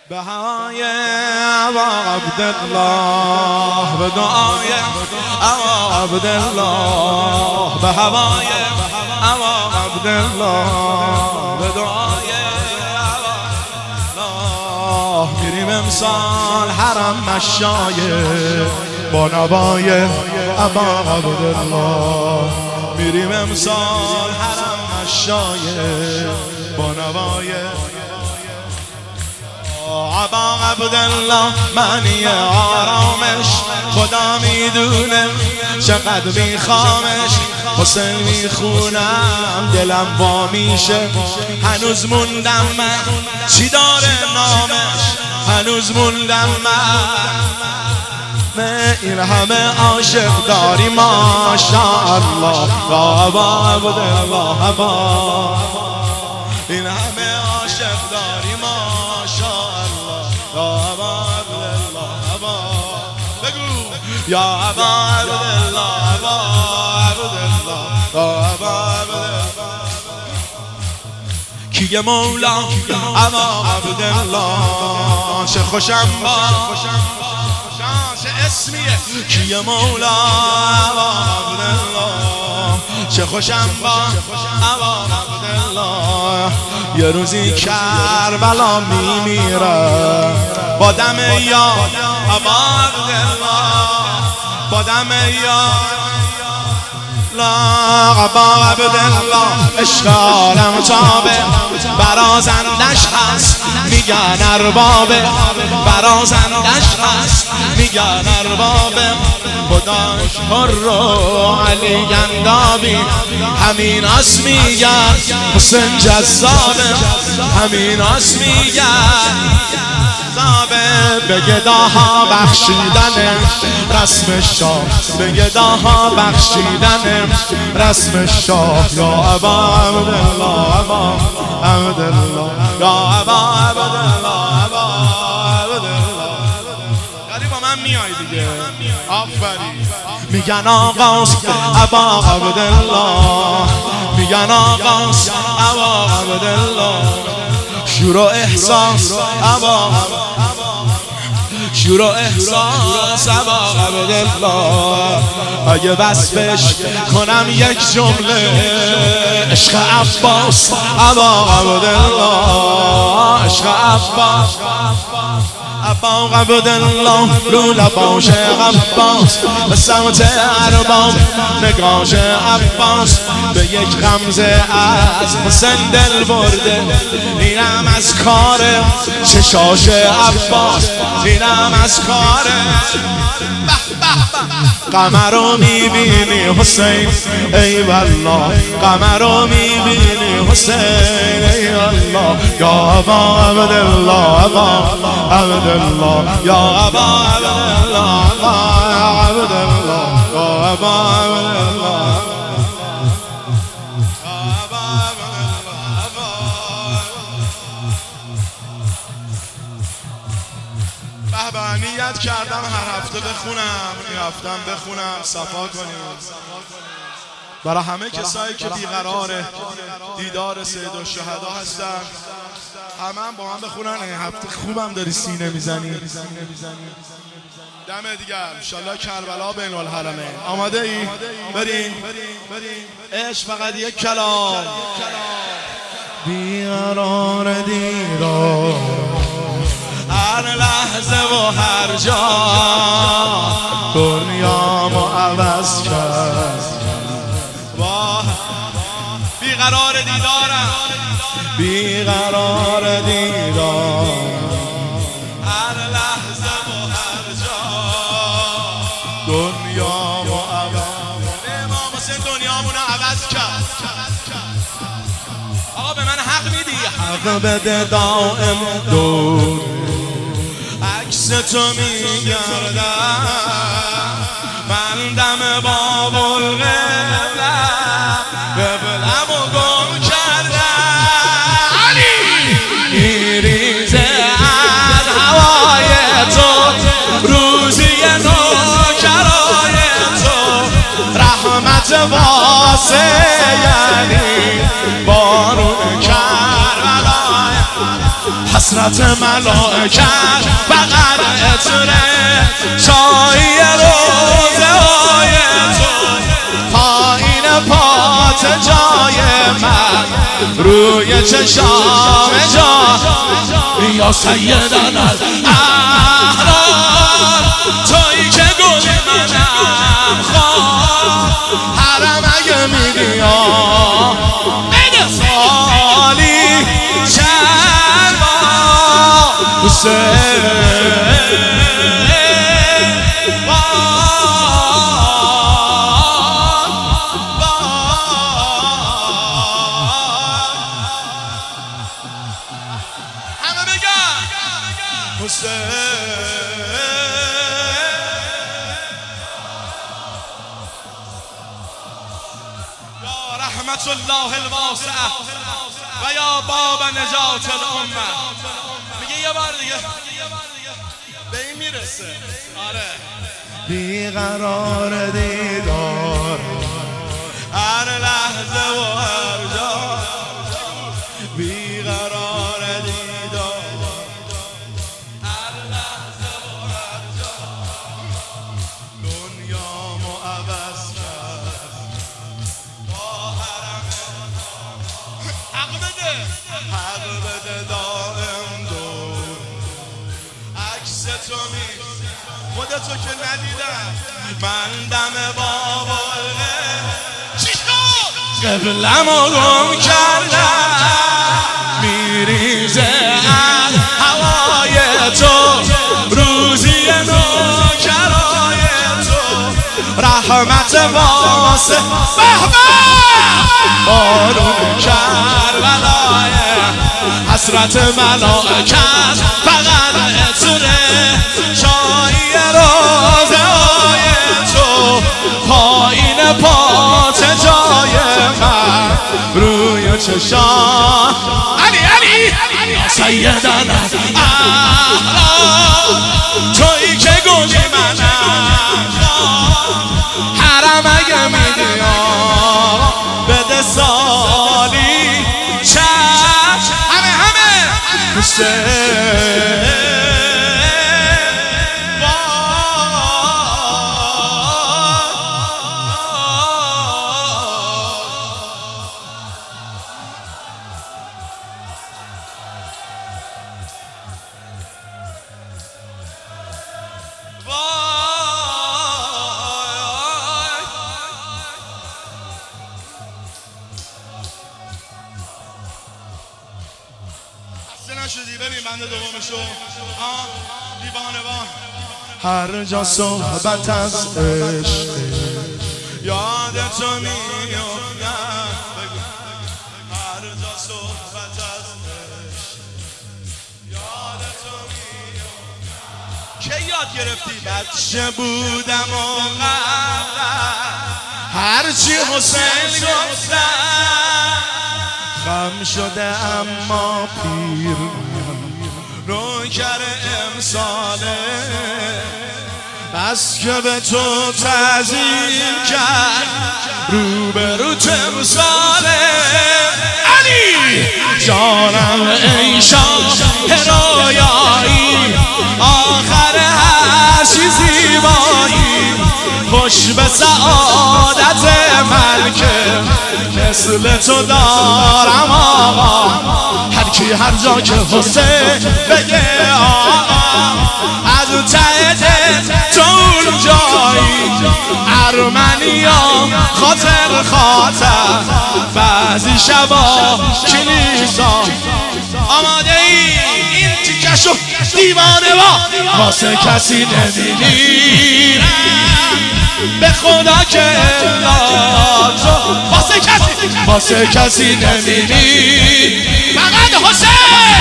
به هوای ابا عبدالله، به دعای ابا عبدالله، به هوای ابا عبدالله، به دعای ابا عبدالله میریم امسال حرم مشایخ با نوای ابا عبدالله. میریم امسال حرم مشایخ با نوای ابا عبدالله. معنی آرامش خدا میدونه چقدر میخوامش. حسین میخونم دلم وا میشه، هنوز موندم من چی داره نامش، هنوز موندم من این همه عاشق داری ماشاءالله. ابا عبدالله ابا، این همه عاشق داری ماشاءالله. ابا عبدالله ابا، بگو یا ابا عبدالله ابا عبدالله ابا عبدالله. کیه مولا ابا عبدالله، چه خوشم با چه اسمیه. کیه مولا ابا عبدالله، چه خوشم با ابا عبدالله. یه روزی کربلا میمیره با دم یاد ابا عبدالله، با دم یاد ابا عبدالله. عشق عالم تابه برازندش هست میگن اربابه، برازندش هست میگن اربابه. خداش پر رو علی گندابی، همین اس میگن حسین جذابه، همین اس میگن جذابه. به گداها بخشیدن رسم شاه، به گداها بخشیدن رسم شاه. یا ابا عبدالله ابا عبدالله، یا ابا عبدالله ابا عبدالله. یعنی با من میای دیگه، آفرین. میگن آقاست ابا عبدالله، میگن آقاست ابا عبدالله. شور و احساس ابا، شور و احساس ابا عبدالله. اگه وصفش کنم یک جمله، عشق عباس ابا عبدالله، عشق عباس ابا عبدالله. رو لباش عباس به سمت ارباب نگاش عباس، به یک غمزه از حسین دل برده. اینم از کار چشاش عباس، اینم از کار. قمر رو میبینی حسین ای والله، قمر رو میبینی حسین ای الله. یا ابا عبدالله ابا عبدالله، یا ابا عبدالله ابا عبدالله، یا ابا عبدالله. نیت کردم هر هفته بخونم، این هفتم بخونم صفا کنیم برای همه کسایی که بیقرار دیدار سید الشهدا هستن. همه با هم بخونن. این هفته خوبم داری سینه میزنی. دم دیگر انشالله کربلا بین الحرمین. آماده ای؟ بریم. عشق فقط یک کلام. بیقرار دیدار هر لحظه و هر جا، دنیامو عوض کرد. بیقرار دیدارم، بیقرار دیدار هر لحظه و هر جا، دنیامو عوض. امام حسین دنیامونو عوض کرد. آقا به من حق میدی؟ حق بده دائم دور عکس تو میگردم، من دم بابل قبلم و گم کردم. میریزه از هوای تو روزی نوکرای تو، رحمت واسه یعنی بارون کربلای حسرت ملائکت بغل عطره چای روزه های تو پایین پات جای من روی چشام جا یا سیدن الاحرار تویی که گل منم خواه حرم اگه میگی بده سالی چند با حسین یا رحمت الله الواسعه و یا باب نجات الامه. میگه یه بار دیگه به این میرسه. آره بیقرار دیدار هر لحظه و هر جا بیقرار دیدار هر لحظه و هر جا دنیامو عوض کرد با حرم حق بده دائم دور عکس تو خودتو که ندیدم من دم باباله چی شد؟ قبلمو گم کردم میریزه از هوای تو روزی نوکرای تو رحمت واسه بهبه بارون کربلای حسرت ملائکت فقط عطره چای روزه های تو پایین پات جای من روی چشام علی یا سیدن الاحرار تویی که گلی منم حرم اگه میدی بده سالی چشم همه حسین نشدی ببین بنده دومشو دیوانه بان هر جا صحبت از عشق یاد تو میافتم هر جا صحبت از عشق یاد تو میافتم که یاد گرفتی بچه بودم و هرچی حسین گفتم غم شده اما پیر نوکر امساله بس که به تو تعظیم کرد روبرو تمثاله علی جانم ای شاه رویایی آخر هر چی زیبایی خوش به سعادت من که مثل تو دارم آقا هر کی هر جا که حسین بگه آقا از ته دل تو اون جایی ارمنیا خاطر بعضی شبا کلیسا آماده ای این تیکشو دیوانه با واسه کسی نمیمیرم به خدا که تو واسه کسی نمیمیرم فقط حسین